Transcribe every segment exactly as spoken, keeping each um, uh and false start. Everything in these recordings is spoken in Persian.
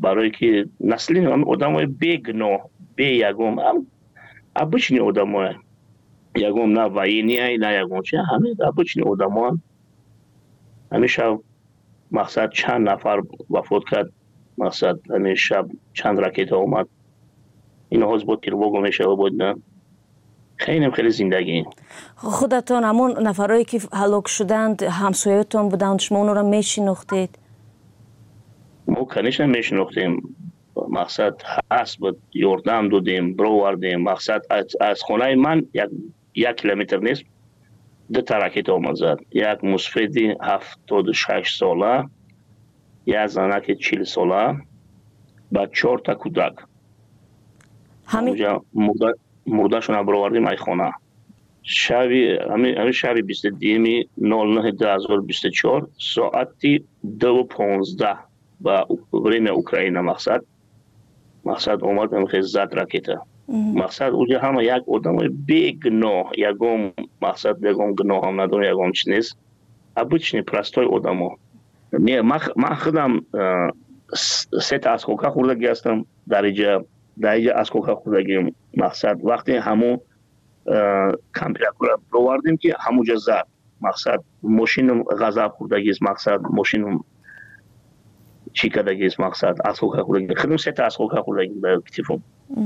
برای که نسلی آدمای بگناه به یگم هم обычный آدمای یگم نه وینی نه یگم چه همه обычный آدمان همیشه مقصد چند نفر وفات کرد مقصد همیشه چند راکت اومد این هاز بود تیربوگ میشه بود نه خیلی خیلی زندگی خودتان همون نفرایی که هلاک شدند همسایه‌تان بودند شما اون را میشناختید؟ ما کنیش نمیشناختیم مقصد هست بود یاردم دادیم برو وردیم مقصد از, از خانه من یک یک کیلومتر نیست دو تا راکت اومد زد یک مسفیدی هفتاد و شش ساله یک زنک چهل ساله با چهار تا کودک همین مرده مردهشون برو وردیم ای خانه شبی همین شبی بیست و دو نود و نه دو هزار و بیست و چهار ساعتی دو و پانزده با بریم اوکراین مقصد مقصد اومد هم خیلی زد راکت مقصد اونجا همه یک آدم بگناه یکم مقصد یکم گناه هم نداره یکم چی نیست обычный простой آدم ها نه من خودم سه تا اسکوکا خوردگی هستم در اینجا در اینجا اسکوکا خوردگی مقصد وقتی همون کامپیوتر رو بروردیم که همونجا زد مقصد ماشین غذا خوردگی است مقصد ماشین چی کردگی است مقصد اسکوکا خوردگی خودم سه تا اسکوکا خوردگی به کتفم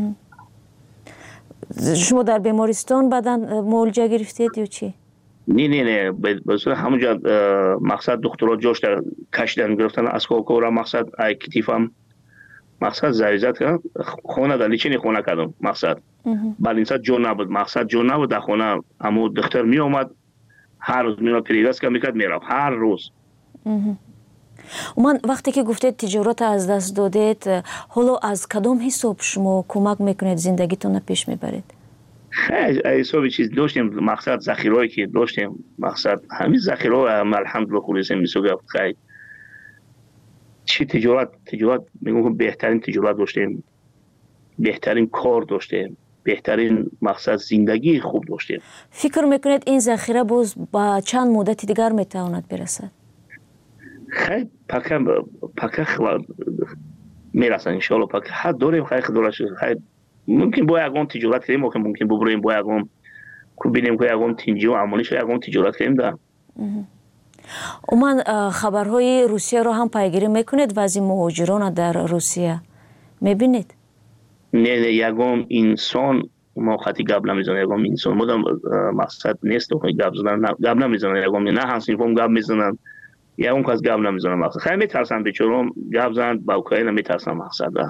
شما در بیمارستان بعدن معالجه گرفتید یا چی؟ نه نه نه بس همونجا مقصد دکترها جوش در کشیدن گرفتن اسکوکا را مقصد ای کتفم مقصد زایزت کردم خونه در لیچینی خونه کردم مقصد بل اینسا جو نبود مقصد جو نبود در خونه همون دختر می اومد هر روز می اومد پریگاز که میکرد میرفت هر روز من وقتی که گفتید تجارت از دست دادید حالا از کدام حساب شما کمک میکنید زندگیتون پیش میبرید؟ خیلی حساب چیز داشتیم مقصد ذخیرهایی که داشتیم مقصد همین ذخیره الحمدلله خوریسیم میسوگه خیلی چی تجارت تجارت میگم بهترین تجارت داشتیم بهترین کار داشتیم بهترین مقصد زندگی خوب داشتیم فکر میکنید این ذخیره باز با چند مدت دیگر میتواند برسد؟ خیلی پکه پکه میرسن ان شاء الله پکه حد داریم خیلی خداش خیلی ممکن با یگان تجارت کنیم ممکن ممکن ببریم با یگان کو ببینیم که یگان تینجی و امانیش یگان تجارت کنیم ده عموما خبرهای روسیه رو هم پیگیری میکنید و از این مهاجران در روسیه میبینید؟ نه نه یگان انسان ما خطی گب نمیزنه یگان انسان مدام مقصد نیست که گب زدن گب نمیزنه یگان نه همسین فهم گب میزنن یا اون کس گب نمیزنه مقصد خیلی میترسن بیچارم گب زدن با اوکراین میترسن مقصد ده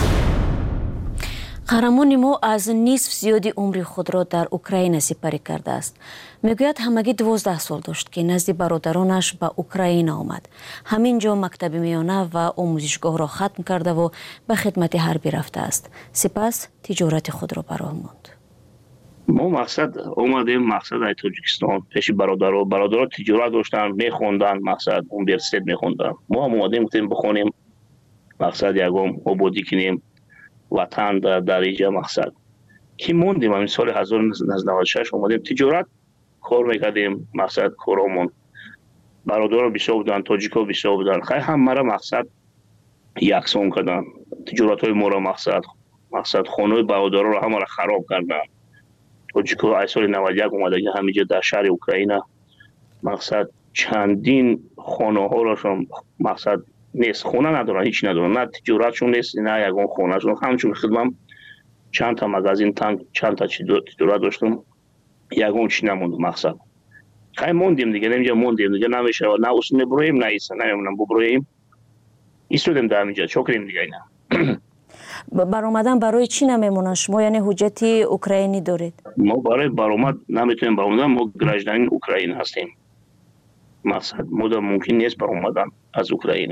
قهرمان ما از نصف زیادی عمر خود را در اوکراین سپری کرده است. میگوید همگی دوازده سال داشت که نزد برادرانش به اوکراین آمد. همینجا مکتب میانه و آموزشگاه را ختم کرده و به خدمت حربی رفته است. سپس تجارت خود را براه ماند. ما مقصد اومدیم مقصد ای تاجیکستان پیش برادرها برادرها تجارت داشتن میخوندن مقصد یونیورسیته میخوندن ما هم اومدیم گفتیم بخونیم مقصد یگم آبادی کنیم وطن در درجه مقصد که موندیم همین سال هزار و نهصد و نود و شش اومدیم تجارت کار میکردیم مقصد کارامون برادرها بسیار بودن تاجیکا بسیار بودن خیلی هم مرا مقصد یکسان کردن تجارت های ما را مقصد مقصد خانه برادرها رو همه را خراب کردن تاجیکا ای سال نود و یک اومده که همینجا در شهر اوکراین مقصد چندین خانه ها را مقصد نیست خونه ندارن هیچ ندارن نه تجارتشون نیست نه یگان خونهشون همچون خدمم چند تا مغازین تن چند تا تجارت داشتم یگان چی نموند مقصد خیلی موندیم دیگه نمیجا موندیم دیگه نمیشه نه اصلا برویم نه ایسا نمیمونم ببرویم ایستودیم در اینجا چکریم دیگه اینا برآمدن برای چی نمیمونن شما یعنی حجت اوکراینی دارید؟ ما برای برآمد نمیتونیم برآمدن ما گراجدان اوکراین هستیم مقصد مدام ممکن نیست برآمدن از اوکراین.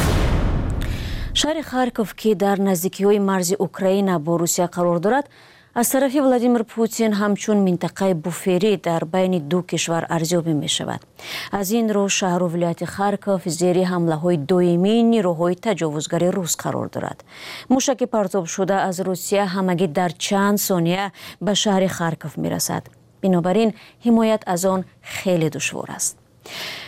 شهر خارکوف که در نزدیکی‌های مرز اوکراین با روسیه قرار دارد از طرف ولادیمیر پوتین همچون منطقه بوفری در بین دو کشور ارزیابی می شود. از این رو شهر و ولایت خارکوف زیر حمله های دائمی نیروهای تجاوزگر روس قرار دارد. موشک پرتاب شده از روسیه همگی در چند ثانیه به شهر خارکوف می رسد. بنابراین حمایت از آن خیلی دشوار است.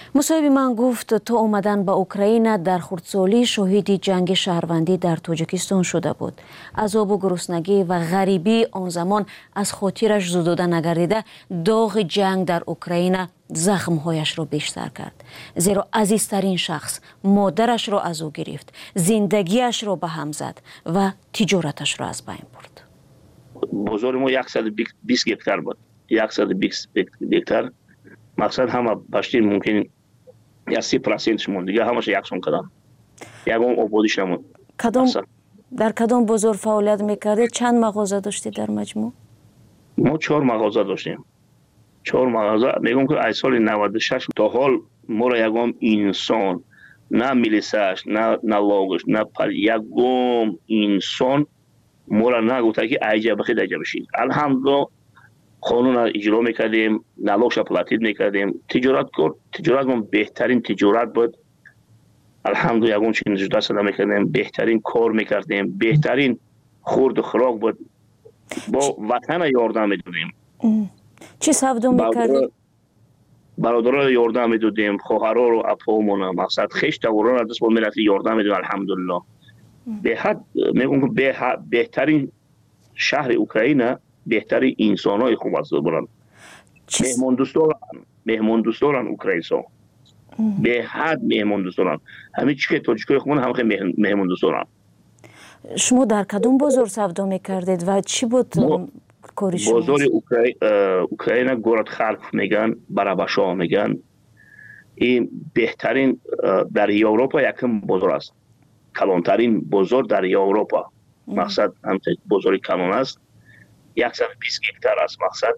مصاحب من گفت تو اومدن با اوکراین در خردسالی شاهدی جنگ شهروندی در تاجیکستان شده بود. عذاب و گرسنگی و غریبی آن زمان از خاطرش زدوده نگردیده داغ جنگ در اوکراین زخمهایش را بیشتر کرد. زیرا عزیزترین شخص مادرش را از او گرفت، زندگیش را به هم زد و تجارتش را از بین برد. بزرگ ما صد و بیست هکتار بود. صد و بیست هکتار مقصد همه پشتی ممکن یا سی پرسنتش موند، دیگه همش یکسان کدام یکم آبادیش نموند. کدام در کدام بازار فعالیت میکردید؟ چند مغازه داشتید در مجموع؟ ما چهار مغازه داشتیم. چهار مغازه میگم که از سال نود و شش تا حال ما را یکم انسان، نه میلیساش، نه نه لاگش، نه پر یکم انسان ما را نگفته که ایجا بخید ایجا بشید. الحمدلله قانون را اجرا میکردیم، نلاگش را پلاتید میکردیم. تجارت کرد، تجارت ما بهترین تجارت بود. الحمدلله یکم چین جدا صدا میکردیم، بهترین کار میکردیم، بهترین خورد و خوراک بود. با وطن یاردم میدادیم. چی سودو میکردیم؟ برادرها یاردم میدادیم، خواهرها رو، اپامون، مقصد خیش توران را دست با ملت یاردم میدادیم. الحمدلله به حد میگم که بهترین شهر اوکراین، بهترین انسانای خوب است برن. مهمان دوستان، مهمان دوستان اوکراینسا به حد مهمان دوستان. همین چی که تاجیکای خودمون هم خیلی مهمان دوستان. شما در کدوم بازار سودا میکردید و چی بود کاری شما؟ بازار اوکراین گورد خارکوف میگن، براباشا میگن. این بهترین در اروپا یکم بازار است. کلانترین بازار در اروپا. مقصد هم بازار کلان است. صد و بیست هکتار است. مقصد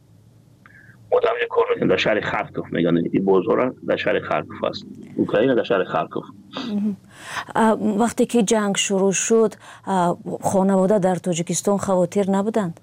مدام یک کار میکنن در شهر خارکوف میگن. این بازار در شهر خارکوف است. اوکراین در شهر خارکوف. وقتی که جنگ شروع شد خانواده در تاجیکستان خاطر نبودند؟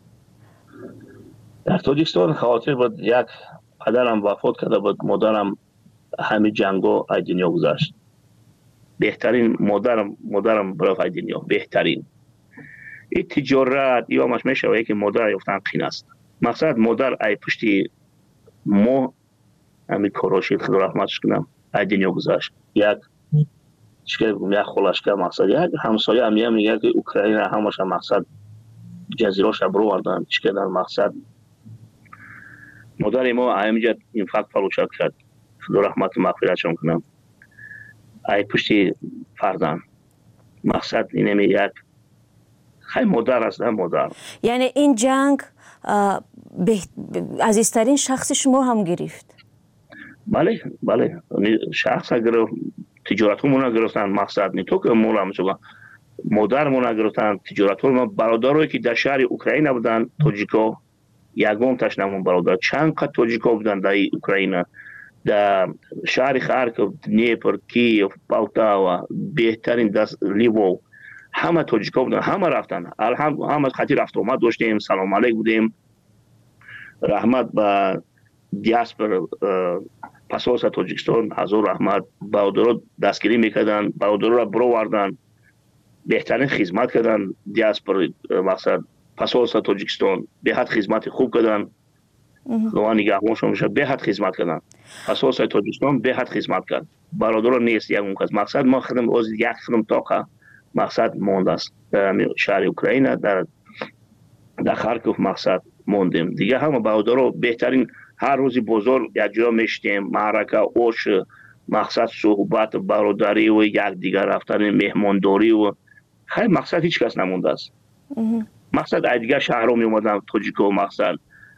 در تاجیکستان خاطر بود. یک پدرم وفات کرده بود، مادرم همه جنگو از دنیا گذشت. بهترین مادرم مادرم برای از دنیا بهترین. این تجارت یا مش میشه که مادر یافتن قین است. مقصد مادر ای پشتی ما همین کاراشید خدا رحمتش کنم از دنیا گذشت. یک چیکار بگم، یک خلاص که مقصد یک همسایه هم میگه که اوکراین همش مقصد جزیراش برو وردن چیکار در مقصد مادر ما همینجا این فقط فروشات کرد. خدا رحمت و مغفرتش کنم. ای پشتی فردان مقصد اینه می یک خیلی مادر است. هم مادر. یعنی این جنگ عزیزترین شخص شما هم گرفت؟ بله بله شخص گرفت، تجارت همون گرفتن. مقصد نی تو که مولا همچنان مادر مون گرفتن تجارت هم. برادرایی که در شهر اوکراین بودن تاجیکا یگم تاش نمون برادر چند قد تاجیکا بودن در اوکراین، در شهر خارکوف، دنیپر، کیف، پولتاوا، بهترین دست لیوو همه تاجیکا بودن. همه رفتن. الحمد همه خاطر رفت اومد داشتیم. سلام علیک بودیم. رحمت به دیاسپر پاسپورت تاجیکستان هزار رحمت. برادرها دستگیری میکردن، برادرها را برو وردن، بهترین خدمت کردن. دیاسپر مقصد پاسپورت تاجیکستان به حد خدمت خوب کردن. خدا نگهبانشون میشه. به حد خدمت کردن. پاسپورت تاجیکستان به حد خدمت کرد. برادرها نیست یک اون مقصد ما خدم از یک خدم تاقه مقصد مونده است. در شهر اوکراین در در خارکوف مقصد موندیم. دیگه همه برادرها بهترین هر روزی بزرگ یک جا میشتیم، معرکه اوش مقصد صحبت برادری و یک دیگر رفتن مهمانداری و خیلی مقصد هیچ کس نمونده است. مقصد ای دیگر شهر می اومدن تاجیکو مقصد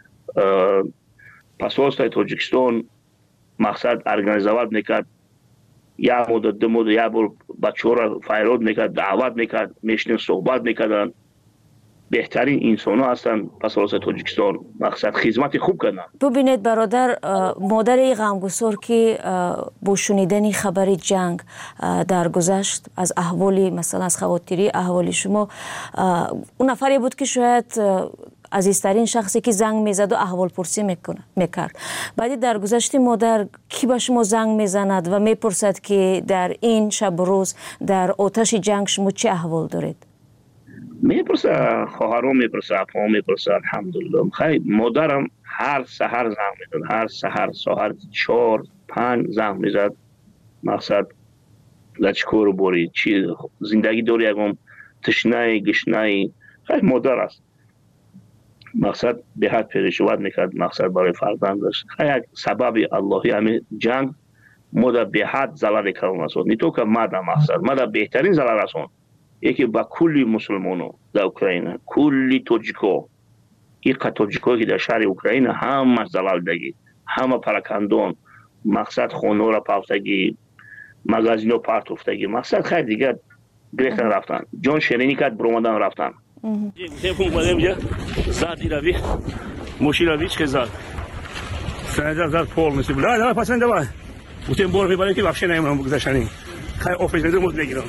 پاسپورت تاجیکستان مقصد ارگانیزوات میکرد. یا مدت دو مدت یا بار بچه ها را فیراد میکرد، دعوت میکرد، میشنیم صحبت میکردن. بهترین انسان ها هستن پاسپورت تاجیکستان مقصد خدمت خوب کردن. ببینید برادر، مادر غمگسار که با شنیدن خبر جنگ در گذشت از احوالی مثلا از خواطری احوالی شما، اون نفری بود که شاید عزیزترین شخصی که زنگ میزد و احوال پرسی میکنه میکرد. بعدی در گذشت مادر کی به شما زنگ میزند و میپرسد که در این شب روز در آتش جنگ شما چه احوال دارید؟ میپرسه خواهرام، میپرسه اپام، میپرسه. الحمدلله خیلی مادرم هر سحر زنگ میداد. هر سحر ساعت چهار پنج زنگ میزد مقصد لچکور بوری چی زندگی داری یکم تشنه گشنه خیلی مادر است مقصد به حد پریشوت میکرد مقصد برای فرزندش خیلی سبب اللهی همین جنگ ماده به حد ضرر کردن است نه تو که ماده مقصد ماده بهترین ضرر است یکی با کلی مسلمانو در اوکراین کلی توجیکو این توجیکویی که در شهر اوکراین همه ضرر دگی همه پراکندون مقصد خونه را پافتگی مغازینو پارت افتگی مقصد خیلی دیگه گرفتن رفتن جان شیرینی کرد برومدن رفتن تلفن اومدم جا زادی روی موشی روی چه زاد سنجا زاد پول میشه بلا دارم پسند دوای بودم بور میبرم که بخش نمیمونم بگذاشتنی خیلی آفیس میدم مود نگیرم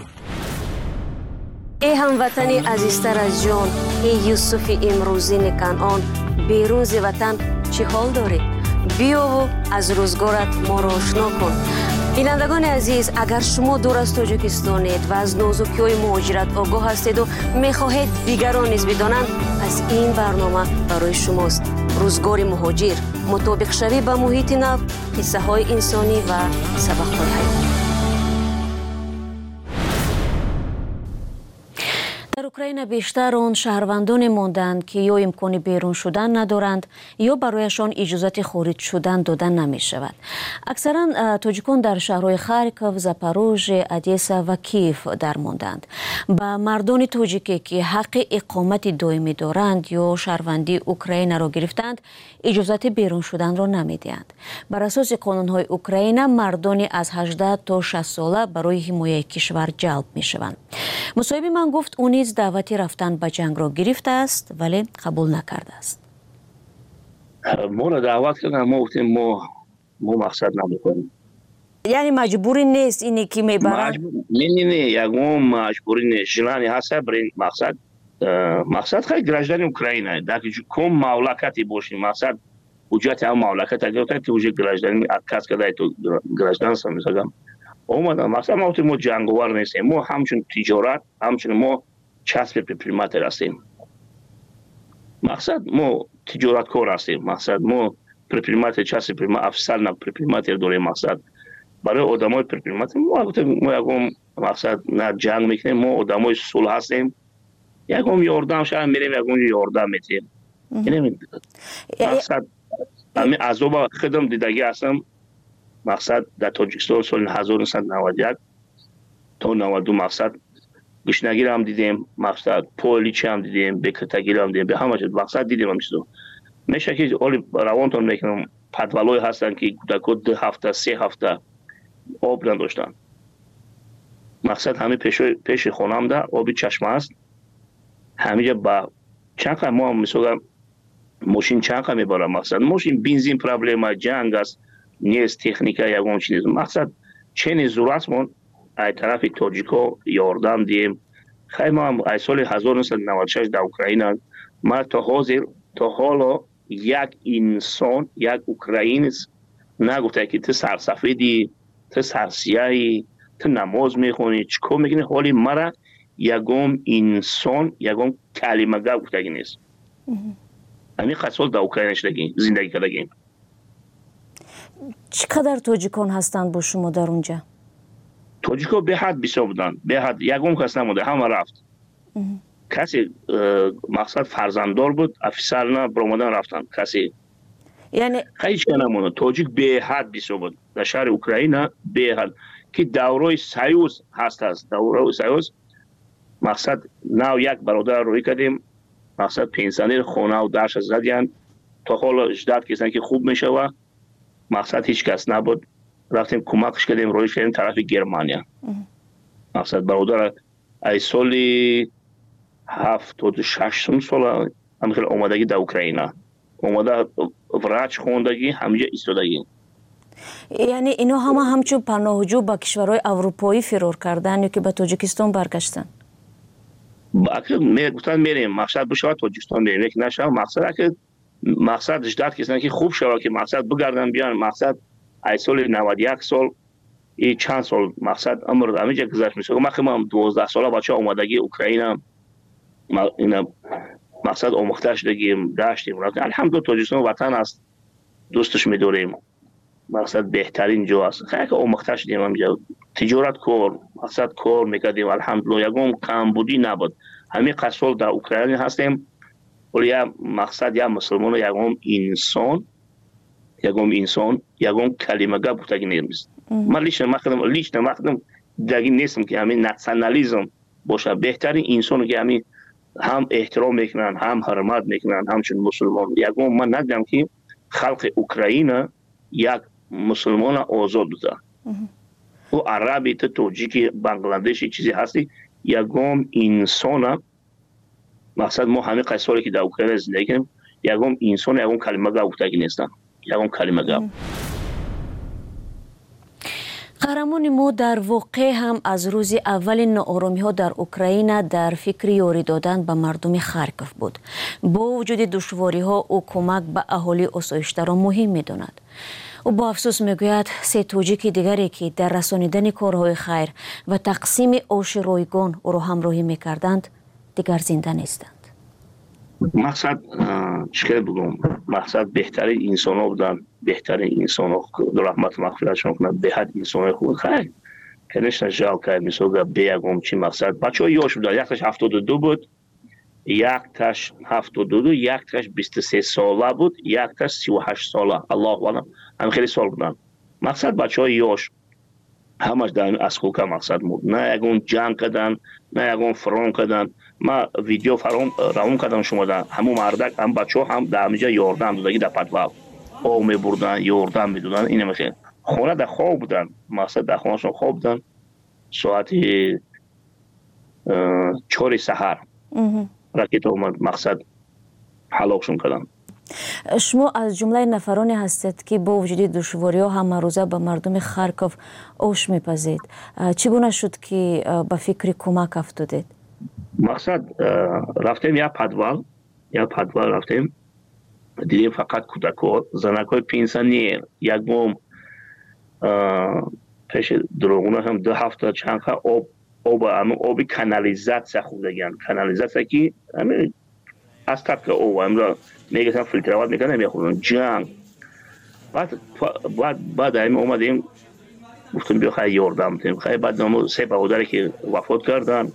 ای هموطنی عزیزتر از جان ای یوسف امروزین کنعان بیرون ز وطن چه حال داری بیا و از روزگارت ما را آشنا کن بینندگان عزیز اگر شما دور از تاجیکستانید و از نازکی‌های مهاجرت آگاه هستید و می‌خواهید دیگران نیز بدانند پس این برنامه برای شماست روزگار مهاجر مطابق شوی به محیط نو قصه های انسانی و سبق‌های حیاتی در اوکراین بیشتر آن شهروندان ماندند که یا امکان بیرون شدن ندارند یا برایشان اجازه خارج شدن دادن نمی شود. اکثرا تاجیکان در شهرهای خارکوف، زاپاروژ، ادیسا و کیف در ماندند. با مردان تاجیکی که حق اقامت دائمی دارند یا شهروندی اوکراین را گرفتند اجازه بیرون شدن را نمی دهند. بر اساس قانون‌های اوکراین مردان از هجده تا شصت ساله برای حمایت کشور جلب می شوند. مصاحب من گفت او نیز دعوتی رفتن به جنگ را گرفته است ولی قبول نکرده است. ما را دعوت کردن ما گفتیم ما ما مقصد نمیکنیم. یعنی مجبوری نیست اینی که میبرن؟ نه نه نه یکم مجبوری نیست. جلانی هست برای مقصد مقصد خیلی گراجدانی اوکراینه. داکی کم مملکتی باشی مقصد وجود هم مملکت اگر تو وجود گراجدانی کس کدای تو گراجدان سمیزگم. اومدن مقصد ما تو جنگوار نیستیم ما همچون تجارت همچون ما چسب پریمات هستیم مقصد ما تجارت کار هستیم مقصد ما پریمات چسب پریمات افسر نه پریمات داریم مقصد برای آدمای پریمات ما ما یکم مقصد نه جنگ میکنیم ما آدمای صلح هستیم یکم یاردم شاید میریم یکم یاردم میتیم یعنی مقصد همین عذاب خدم دیدگی هستم مقصد در تاجیکستان سال هزار و نهصد و نود و یک تا نود و دو مقصد گشنگی هم دیدیم مقصد پولیچ هم دیدیم بکرتگی هم دیدیم به همه جد مقصد دیدیم همیشه میشه که اولی روانتون میکنم پدولای هستن که کودکو دو هفته سه هفته آب نداشتن مقصد همه پیش پیش خونم ده آبی چشمه است همینجا با چند ما میسوگم ماشین چند میبرم مقصد ماشین بنزین پرابلم جنگ است نیست تکنیکا یکم چیز مقصد چنین ضرورتمون از طرف تاجیکو یاردم دیم خیلی ما هم از سال هزار و نهصد و نود و شش در اوکراین ما تا حاضر تا حالا یک انسان یک اوکراینی نگفته که تو سرسفیدی تو سرسیایی تو نماز میخونی چیکار میکنی حالی مرا یکم انسان یکم کلمه گفته نیست همین خاصول در اوکراین شدگیم زندگی کردگیم. چقدر تاجیکان هستند با شما در اونجا؟ تاجیکا به حد بسیار بودن به حد یکم کس نموده همه رفت کسی مقصد فرزنددار بود افسر نه برآمدن رفتن کسی یعنی خیلی چه نمونه تاجیک به حد بسیار بود در شهر اوکراین به حد که دورای سایوز هست است دورای سایوز مقصد نه یک برادر روی کردیم مقصد پنسیونر خونه و درش زدیان تا حالا اجداد کسانی که خوب میشه و مقصد هیچ کس نبود رفتیم کمکش کردیم رویش کردیم طرف گرمانیا مقصد برادر ای سالی هفتاد و شش سال همخیل اومدگی در اوکراین اومده وراج خوندگی همینجا ایستادگی یعنی اینا همه همچون پناهجو با کشورهای اروپایی فرار کردن یا که به تاجیکستان برگشتن گفتن میریم مقصد بشه تاجیکستان میریم یک نشه مقصد که مقصد اجداد کسانی که خوب شود که مقصد بگردن بیان مقصد ای سال نود و یک سال ای چند سال مقصد عمر همینجا گذشت میشه ما که ما دوازده ساله بچه اومدگی اوکراین اینا مقصد آموخته شدگیم داشتیم الحمدلله تاجیکستان وطن است دوستش میداریم مقصد بهترین جا است. خیلی آموخته شدیم همجا تجارت کار مقصد کار میکردیم الحمدلله یکم کمبودی نبود. همین قصول در اوکراین هستیم ولی یا مقصد یا مسلمان یکم انسان یکم انسان یکم کلمه گپ بودگی نیست. من لیش نمخدم لیش نمخدم دیگه نیستم که همین ناسیونالیسم باشه. بهترین انسان که همین هم احترام میکنن هم حرمت میکنن همچون مسلمان. یکم من ندیدم که خلق اوکراین یک مسلمان آزاد بوده. و عربی تو توجیکی بنگلادشی چیزی هستی یکم انسان مقصد ما همه قصوری که در اوکراین زندگی کنیم یکم انسان یکم کلمه گپ بودگی نیستن یکم کلمه گپ. قهرمان ما در واقع هم از روز اول ناآرامی ها در اوکراین در فکر یاری دادن به مردم خارکوف بود. با وجود دشواری ها او کمک به اهالی آسایش‌تر را مهم می‌داند. او با افسوس میگوید سه توجیک دیگری که در رسانیدن کارهای خیر و تقسیم آش رایگان او را همراهی می‌کردند دیگر زنده نیستند. مقصد چیکار بگم مقصد بهترین انسان ها بودن بهترین انسان ها در رحمت مغفرتشون کنند بهت انسان های خوب خیلی کنش نجال کرد میسوگا بیگم چی مقصد بچه ها یاش بودن یک تاش هفتاد و دو بود یک تاش هفتاد و دو یک تاش بیست و سه ساله بود یک تاش سی و هشت ساله الله اکبر هم خیلی سال بودن. مقصد بچه ها یاش همش در این اسکوکا مقصد بود نه یکون جنگ کردن نه یکون فرون کردن. ما ویدیو فرام راون کردم شما در همون مردک هم بچه هم در همینجا یاردن دادگی در پدوال او می بردن یاردن می دادن اینه میخواه خونه در خواب بودن مقصد در خونه شون خواب بودن ساعت چهار سحر راکت اومد مقصد حلاکشون کردن. شما از جمله نفرانی هستید که با وجود دشواری ها همه روزه به مردم خارکوف آش میپزید. چگونه شد که به فکر کمک افتادید؟ مقصد رفتیم یا پدوال یا پدوال رفتیم دیدیم فقط کودک‌ها زنک‌های پنسیونر یک بوم پیش دروغونه هم دو هفته چند خا آب آب همون آب کانالیزاسیون خوردگان کانالیزاسیون که همین از طرف آب امروز میگن فیلترات میکنن میخورن جنگ بعد بعد بعد همین اومدیم گفتم بیا خیلی یاردم بدیم خیلی بعد نمو سه برادری که وفات کردن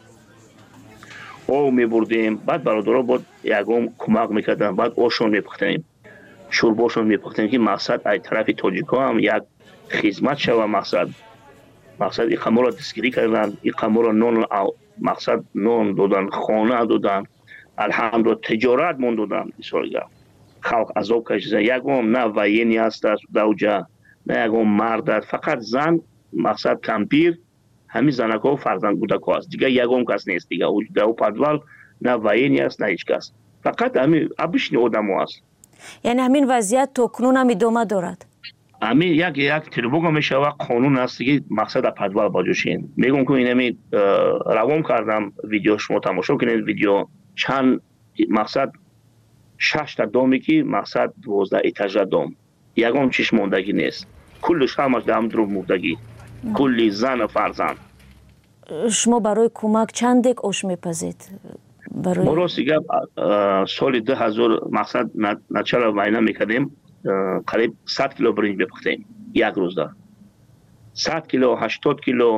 او میبردیم بعد برادرها بود یکم کمک میکردن بعد اوشون میپختیم شورباشون میپختیم که مقصد از طرف تاجیکا هم یک خدمت شوه مقصد مقصد این قمر را دستگیری کردن این قمر را نون مقصد نون دادن خانه دادن الحمدلله تجارت مون دادن بسیار خلق عذاب کشیدن یکم نه وینی هست دوجا نه یکم مرد فقط زن مقصد کمپیر همین زنک‌ها و فرزند کودک‌ها است دیگه یکم کس نیست دیگه او در پدوال نه وینی است نه هیچ کس فقط همین ابشنی آدم‌ها است. یعنی همین وضعیت تا کنون هم ادامه دارد؟ همین یک یک تریبوگا میشه و قانون است که مقصد پدوال باجوشین میگم که اینمی روام کردم ویدیو شما تماشا کنید ویدیو چند مقصد شش تا دومی که مقصد دوازده ایتاژ دوم یکم چیش موندگی نیست کلش همش دام درو موندگی کلی زن و فرزند. شما برای کمک چند دک آش میپزید؟ برای ما دیگه سال دو هزار مقصد نچرا وینا میکردیم قریب صد کیلو برنج بپختیم یک روز دا صد کیلو هشتاد کیلو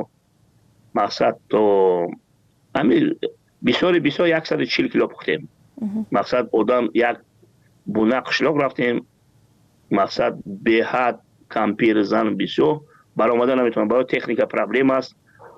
مقصد تو همین بسیاری بسیار صد و چهل کیلو پختیم مقصد آدم یک بونه قشلاق رفتیم مقصد به حد کمپیر زن بسیار برآمدن نمیتونن برای تکنیک پرابلم است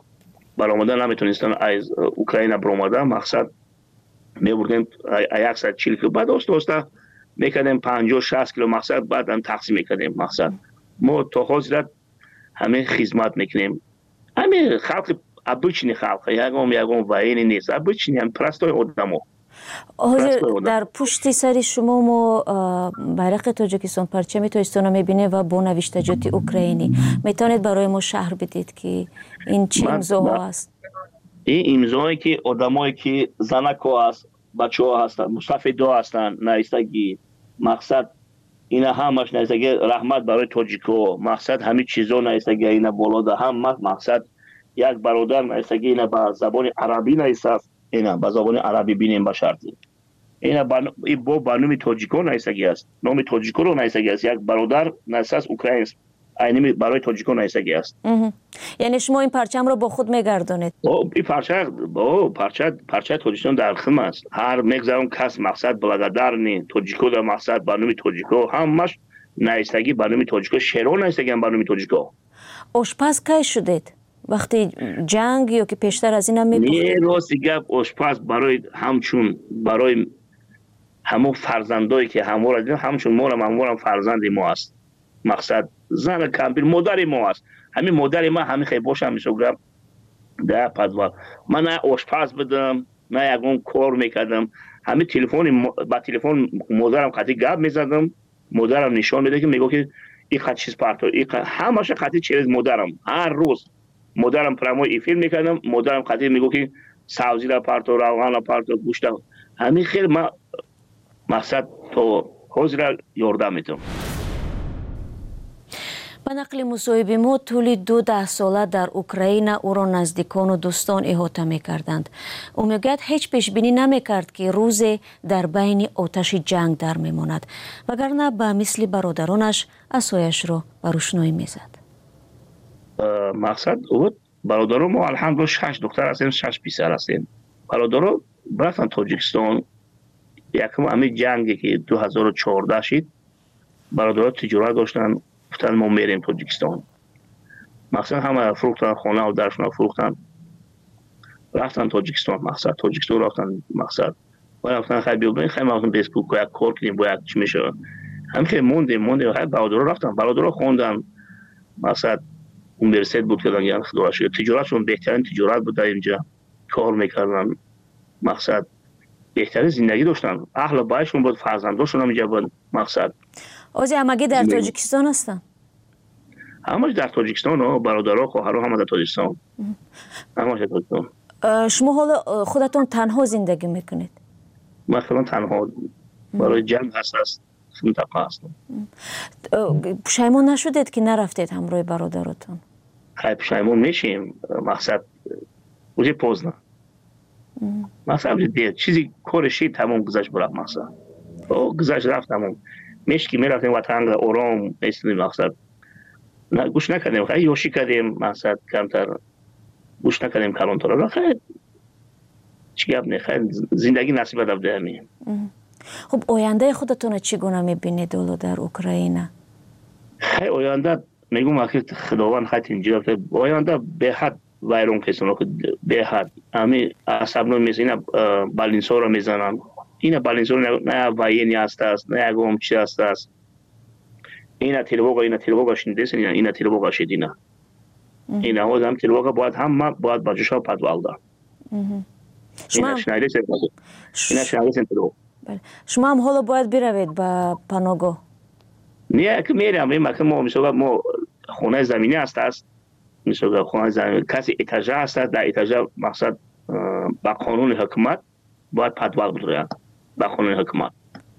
برآمدن نمیتونستن از اوکراین برآمدن مقصد میبردیم صد و چهل کیلو بعد دوست دوستا میکردیم پنجاه شصت کیلو مقصد بعد هم تقسیم میکردیم مقصد ما تا حاضرت همه خدمت میکنیم همه خلق ابوچنی خلق یکم یکم وینی نیست ابوچنی هم پرستای آدمو. حاضر در پشت سر شما ما بیرق تاجیکستان پرچم تاجیکستان رو میبینه و با نوشتجات اوکراینی میتونید برای ما شهر بدید که این چه امضاها است؟ این امضایی که آدمایی که زنک‌ها هست بچه ها هستن مستفیدا هستن نایستگی مقصد اینا همش نایستگی رحمت برای تاجیک‌ها مقصد همین چیزا نایستگی اینا بالا ده هم مقصد یک برادر نایستگی اینا با زبان عربی نایست اینا با زبان عربی بینیم با شرطی اینا با با بانومی تاجیک‌ها نایستگی است نام تاجیک‌ها رو نایستگی است یک برادر نایست اوکراین اینمی برای تاجیکان ایستگی است. یعنی شما این پرچم رو با خود میگردونید؟ او این پرچم با پرچم پرچم تاجیکستان در خم است. هر میگذارم کس مقصد بلگدارنی تاجیکو در مقصد برنامه تاجیکو همش نیستگی برنامه تاجیکو شهران نیستگی هم برنامه تاجیکو. آشپز کی شدید؟ وقتی جنگ یا که پیشتر از این هم میپختید؟ نه راست گپ آشپز برای همچون برای همون فرزندایی که همو را دیدم همچون ما را همون فرزند ما است. مقصد زن کمپیر مادر ما است. همین مادر ما همین خیلی باشم میشوگم در پدوال من نه آشپز بدم نه یکون کار میکردم. همین تلفن با تلفن مادرم قطعی گپ میزدم. مادرم نشان میده که میگه که این خط چیز پارتو این همش قطعی چیز مادرم هر روز مادرم پراموی ای فیلم میکردم. مادرم قطعی میگه که سبزی را پارتو روغن را پارتو گوشت همین خیلی ما مقصد تو حاضر یاردم میتونم. با نقل مصاحبه ما طول دو ده ساله در اوکراین او را نزدیکان و دوستان احاطه میکردند. او میگوید هیچ پیش بینی نمیکرد که روزی در بین آتش جنگ در میماند وگرنه به مثل برادرانش عصایش را به روشنایی میزد. مقصد بود برادران ما الحمدلله شش دختر هستیم شش پسر هستیم. برادران رفتن تاجیکستان یکم همین جنگی که دو هزار و چهارده شد برادران تجارت داشتن گفتن ما میریم تاجیکستان. مقصد همه فروختن خانه و درشون فروختن رفتن تاجیکستان. مقصد تاجیکستان رفتن مقصد و رفتن خیلی بیابن خیلی مقصد بیسکوک باید کار کنیم باید چی میشه هم خیلی موندیم موندیم خیلی برادران رفتن برادران خوندن مقصد اونیورسیت بود که یعنی خدا شد تجارتشون بهترین تجارت بود در اینجا کار میکردن. مقصد بهترین زندگی داشتن اهل بایشون بود فرزنداشون هم اینجا بود. مقصد اوزی همگی در تاجیکستان هستن؟ همش در تاجیکستان و برادرها خواهرها همه در تاجیکستان همش در تاجیکستان. شما حالا خودتون تنها زندگی میکنید؟ من خودم تنها برای جنگ هست است منطقه هستم. پشیمون نشدید که نرفتید همراه برادرتون؟ خیلی پشیمون میشیم. مقصد اوزی پوزنه مقصد دید چیزی کارشی تمام گذشت برای مقصد او گذشت رفت تمام میشه که میرفتیم وطن آرام ایستادیم. مقصد نه گوش نکردیم خیلی یوشی کردیم. مقصد کمتر گوش نکردیم کلانتر را خیلی چی گپ نه خیلی زندگی نصیب داده همین. خب آینده خودتون چگونه میبینید اولو در اوکراین؟ خیلی آینده میگم که خداوند خیلی اینجا آینده به حد ویرون کسانو که به حد امی عصبنو میزنن بالینسو رو میزنن. این بالینسو نه واینی است است نه اگم چی است است اینا تلوگا اینا تلوگا شنیدین اینا اینا تلوگا شدینا اینا هو هم تلوگا باید هم باید باجشا پدوالدا شما شنیدین اینا شنیدین تلوگا. شما هم حالا باید بروید به پناهگاه؟ نه که میرم این مکان ما میشه ما خونه زمینی است است میشه خونه زمینی کسی اتاج است در اتاج مقصد با قانون حکومت باید پدوال بدوید با قانون حکومت.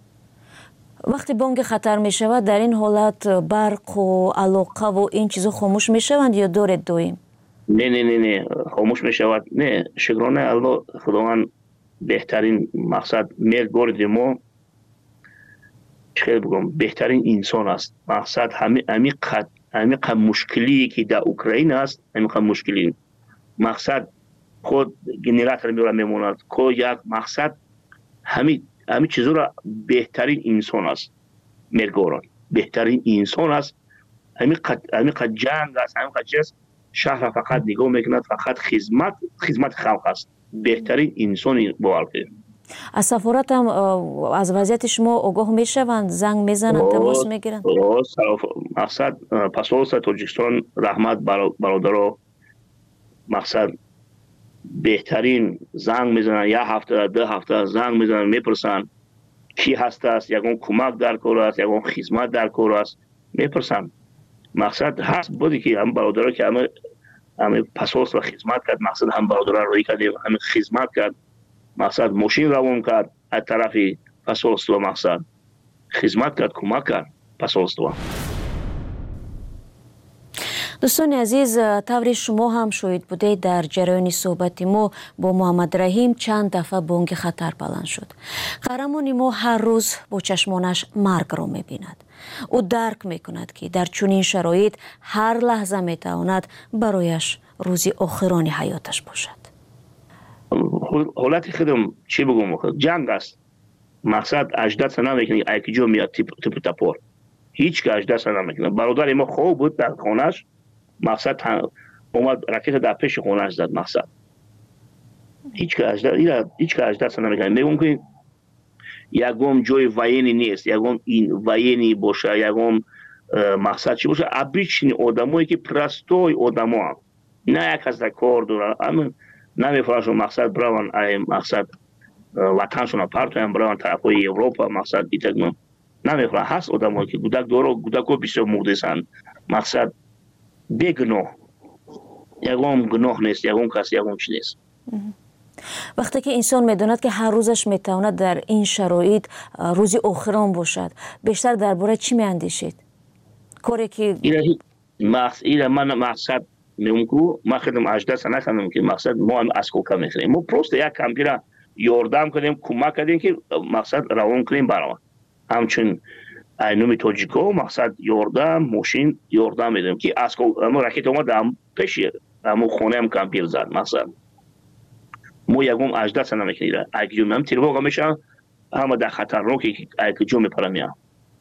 وقتی بانگ خطر می شود در این حالت برق و علاقه و این چیزا خاموش می شوند یا دارید دویم؟ نه نه نه نه خاموش می شود نه شکرانه الله خداوند بهترین مقصد میل برد ما چه بگم بهترین انسان است. مقصد همین همین قد همین قد مشکلی که در اوکراین است همین قد مشکلی مقصد خود گنراتور میره میموند کو یک مقصد همین همین چیزا را بهترین انسان است میگورن بهترین انسان است همین قد همین قد جنگ است همین قد چیز شهر فقط نگاه میکند فقط خدمت خدمت خلق است بهترین انسانی باور. از سفارت هم از وضعیت شما آگاه میشوند زنگ میزنند تماس میگیرند؟ مقصد پاسپورت تاجیکستان رحمت برادرها مقصد بهترین زنگ میزنن یک هفته ده هفته زنگ میزنن میپرسن کی هست است یکون کمک در کار است یکون خدمت در کار است میپرسن. مقصد هست بودی که هم برادرها که همه همه پاسپورت را خدمت کرد. مقصد هم برادرها روی کردیم همه خدمت کرد. مقصد ماشین روان کرد از طرف پاسپورت و مقصد خدمت کرد کمک کرد پاسپورت. دوستان عزیز طوری شما هم شاهد بودید در جریان صحبت ما با محمد رحیم چند دفعه بانگ خطر بلند شد. قهرمان ما هر روز با چشمانش مرگ را می‌بیند. او درک میکند که در چنین شرایط هر لحظه میتواند برایش روزی آخران حیاتش باشد. حالت خودم چی بگم، جنگ است. مقصد اجدست نمیکنه ایکی جو میاد تیپ تیپ تپور، هیچ که اجدست نمیکنه. برادر ما خوب بود در خونش، مقصد اومد راکت در پیش خونش زد. مقصد هیچ که اجدست هیچ که اجدست نمیکنه. میگم که یکم جای واینی نیست، یکم این واینی باشه، یکم مقصد چی باشه، ابیچنی آدمایی که پرستوی آدما، نه یک از کار داره، اما نمیفهمن مقصد براون ای مقصد وطنشون پارتویم براون طرفای اروپا، مقصد ایتگم نمیفهمن. هست آدمایی که گودک داره، گودکو بسیار مقدسن، مقصد بگناه، یکم گناه نیست، یکم کسی یکم چی نیست. وقتی که انسان میداند که هر روزش میتواند در این شرایط روزی آخران باشد، بیشتر درباره چی میاندیشید؟ کاری که مقصد من مقصد میگم ما خودم اجدست نکنم که مقصد ما هم از کوکا میخریم، ما پروست یک کمپیره یاردم کنیم، کمک کنیم که مقصد روان کنیم برام. همچون اینومی توجیکو مقصد یاردم ماشین یاردم میدیم که از کوکا ما راکت اومد هم پیش همون خونه هم کمپیر زد. مقصد ما یکم اجدست نمیکنیم، اگه جو هم تیرواقع میشن اما در خطر رو که اگه جو میپرمیم.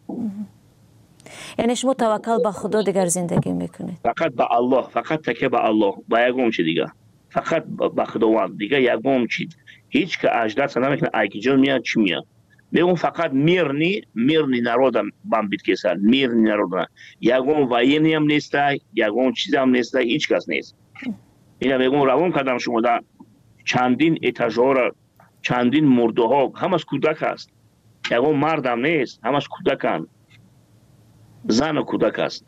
یعنی شما توکل به خدا دیگر زندگی میکنید؟ فقط به الله، فقط تکیه به الله، با یکم چی دیگه، فقط به خداوند دیگه. یکم چی هیچ که اجدست نمیکنه اگه جو میاد چی میاد. میگم فقط میرنی میرنی نرودم بام بیت کسر میرنی نرودم، یکم واینی هم نیست، یکم چیز هم نیست، هیچ کس نیست. اینا میگم روان کردم شما در چندین اتاژها، چندین مرده ها همش کودک هست، یکم مردم نیست، همش کودکن، زن و کودک است.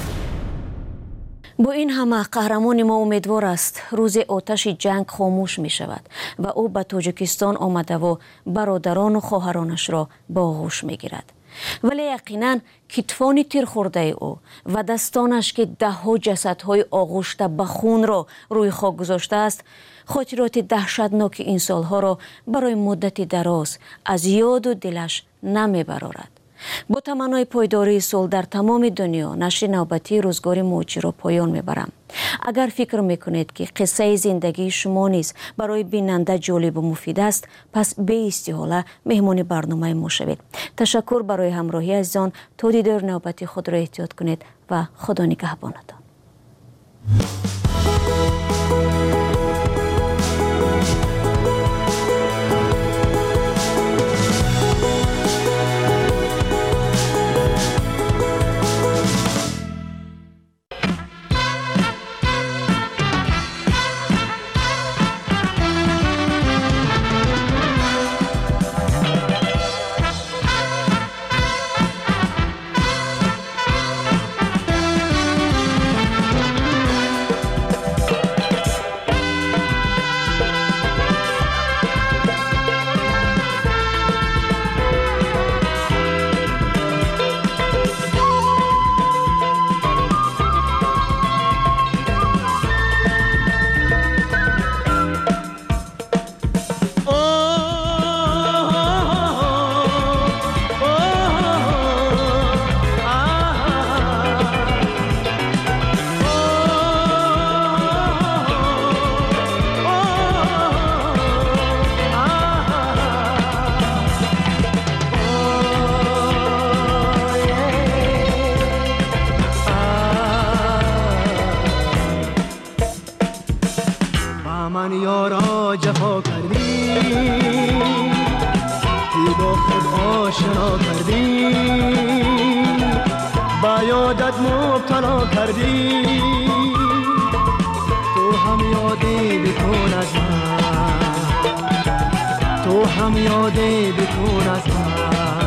با این همه قهرمان ما امیدوار است روز آتش جنگ خاموش می شود و او به تاجیکستان آمده و برادران و خواهرانش را با آغوش می گیرد. ولی یقینا کتفان تیر خورده او و دستانش که ده ها جسدهای آغوشته به خون را روی خاک گذاشته است، خاطرات دهشتناک این سالها را برای مدت دراز از یاد و دلش نمی برارد. با تمنای پایداری صلح در تمام دنیا نشر نوبتی روزگار موجی را پایان میبرم. اگر فکر میکنید که قصه زندگی شما نیز برای بیننده جالب و مفید است، پس به استحاله مهمان برنامه ما شوید. تشکر برای همراهی عزیزان. تا دیدار نوبتی خود را احتیاط کنید و خدا نگهبانتان. تو هم یادی بکن از من